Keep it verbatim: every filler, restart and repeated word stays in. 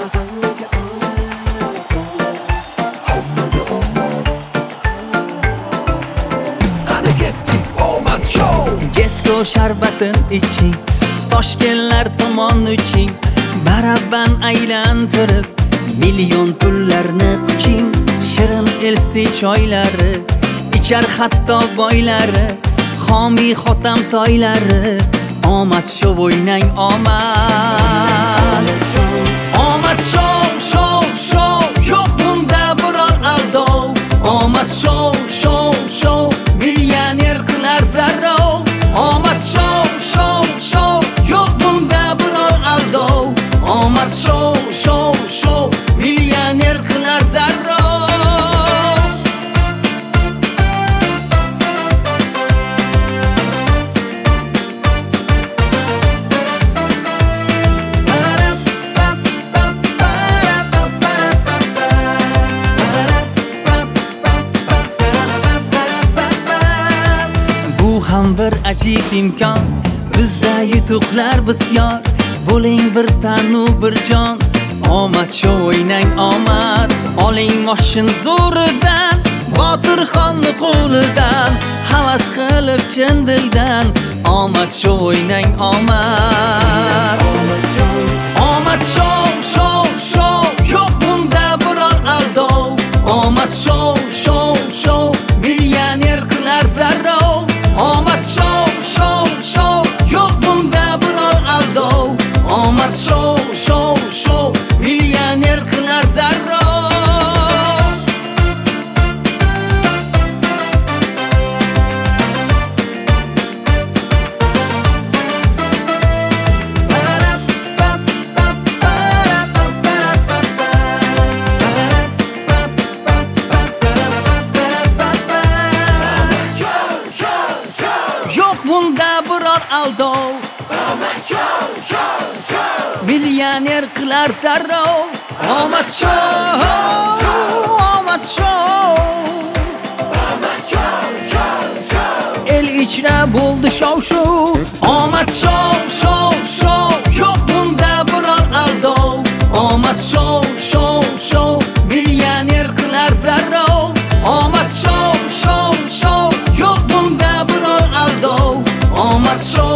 hammaga omad, hammaga omad. Qani ketdik omad show. Jesko sharbatin iching, Toshkentlar tomon uching, baraban aylantirib million pullarni quching. Shirin elsti choylari ichar hatto boylari, xomiy xotam toylari. Omad show o'ynang omad. Omad show, show, show, yo'q bunda biror aldov. Omad show, show, show, millioner qilar darrov. Omad show, show, show, yo'q bunda biror aldov. Omad show, show, show, millioner qilar darrov. Ham bir ajib imkon, bizda yutuqlar bisyor. Bo'ling bir tanu bir jon, omad show o'ynang omad. Oling moshin zo'ridan, Botirxonni qo'lidan, havas qilib chin dildan. Omad show o'ynang omad. Omad show, show, show, yo'q bunda biror aldov. Omad show, show, show, millioner qilar darrov. Omad show, show, show, yo'q bunda biror aldov. Omad show, show, show, millioner qilar darrov. Yo'q bunda biror aldov. Millioner qilar darrov. Omad show, omad show, el ichra bo'ldi shov shuv. Omad show, show, show, yo'q bunda biror aldov. Omad show, show, show, millioner qilar darrov. Omad show, show, show, yo'q bunda biror aldov. Omad show.